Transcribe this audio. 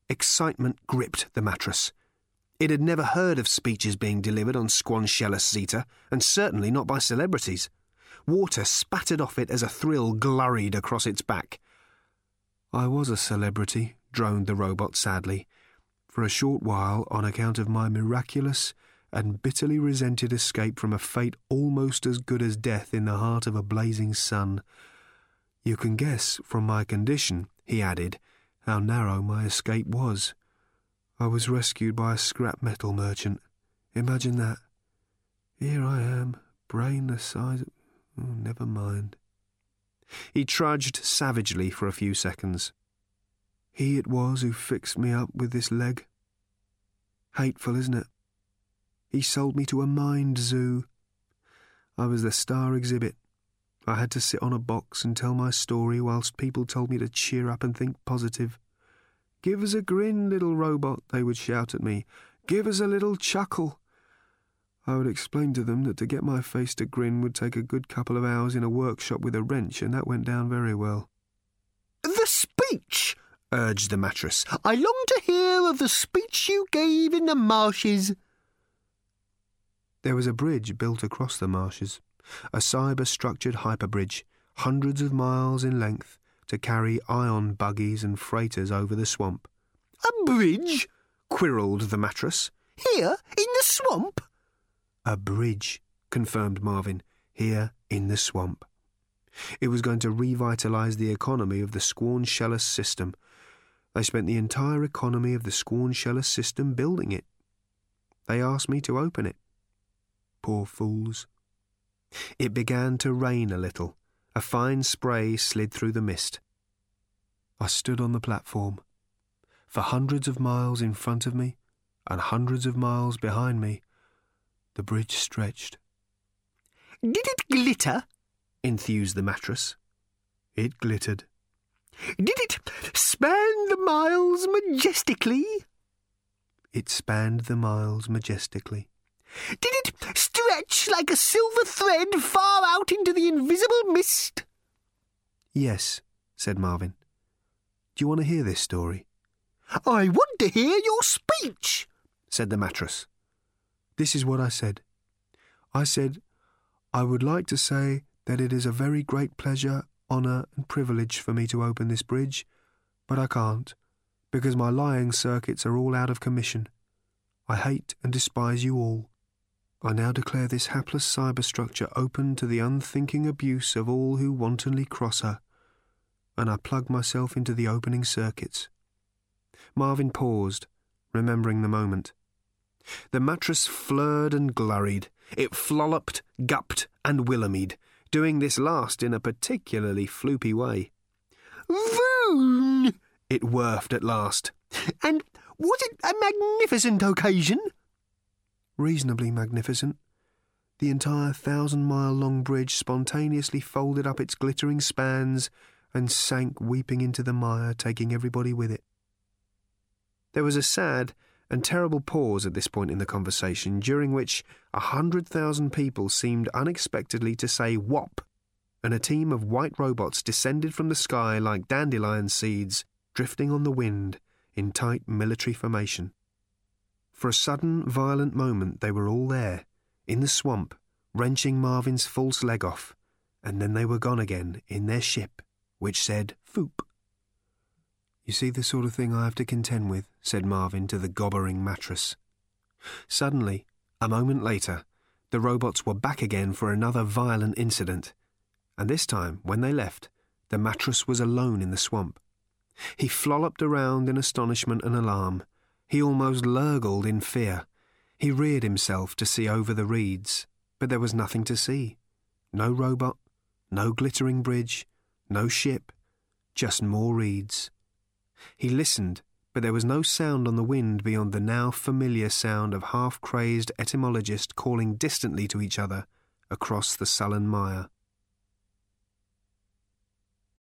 Excitement gripped the mattress. It had never heard of speeches being delivered on Squanchella Zeta, and certainly not by celebrities. Water spattered off it as a thrill glurried across its back. "I was a celebrity," droned the robot sadly, "for a short while on account of my miraculous and bitterly resented escape from a fate almost as good as death in the heart of a blazing sun. You can guess from my condition," he added, "how narrow my escape was. I was rescued by a scrap metal merchant. Imagine that. Here I am, brain the size of... Oh, never mind." He trudged savagely for a few seconds. "He it was who fixed me up with this leg. Hateful, isn't it? He sold me to a mind zoo. I was the star exhibit. I had to sit on a box and tell my story whilst people told me to cheer up and think positive. 'Give us a grin, little robot,' they would shout at me. 'Give us a little chuckle.' I would explain to them that to get my face to grin would take a good couple of hours in a workshop with a wrench, and that went down very well." "The speech," urged the mattress. "I long to hear of the speech you gave in the marshes." There was a bridge built across the marshes, a cyber-structured hyperbridge, hundreds of miles in length, to carry ion buggies and freighters over the swamp. "A bridge?" quirrelled the mattress. "Here, in the swamp?" "A bridge," confirmed Marvin, "here in the swamp." It was going to revitalise the economy of the Squanchella system. They spent the entire economy of the Squanchella system building it. They asked me to open it. Poor fools. It began to rain a little. A fine spray slid through the mist. I stood on the platform. For hundreds of miles in front of me, and hundreds of miles behind me, the bridge stretched. "Did it glitter?" enthused the mattress. It glittered. "Did it span the miles majestically?" It spanned the miles majestically. "Did it stretch like a silver thread far out into the invisible mist?" "Yes," said Marvin. "Do you want to hear this story?" "I want to hear your speech," said the mattress. This is what I said. I said, "I would like to say that it is a very great pleasure, honour and privilege for me to open this bridge, but I can't, because my lying circuits are all out of commission. I hate and despise you all. I now declare this hapless cyberstructure open to the unthinking abuse of all who wantonly cross her, and I plug myself into the opening circuits." Marvin paused, remembering the moment. The mattress flirred and glurried. It flolloped, gupped and willamied, doing this last in a particularly floopy way. "Voon!" it whirfed at last. "And was it a magnificent occasion?" "Reasonably magnificent. The entire 1,000-mile-long bridge spontaneously folded up its glittering spans and sank weeping into the mire, taking everybody with it." There was a sad and terrible pause at this point in the conversation, during which 100,000 people seemed unexpectedly to say "whop," and a team of white robots descended from the sky like dandelion seeds, drifting on the wind in tight military formation. For a sudden, violent moment they were all there, in the swamp, wrenching Marvin's false leg off, and then they were gone again in their ship, which said "Foop." "You see the sort of thing I have to contend with," said Marvin to the gobbering mattress. Suddenly, a moment later, the robots were back again for another violent incident, and this time, when they left, the mattress was alone in the swamp. He flolloped around in astonishment and alarm. He almost lurgled in fear. He reared himself to see over the reeds, but there was nothing to see. No robot, no glittering bridge, no ship, just more reeds. He listened, but there was no sound on the wind beyond the now familiar sound of half-crazed etymologists calling distantly to each other across the sullen mire.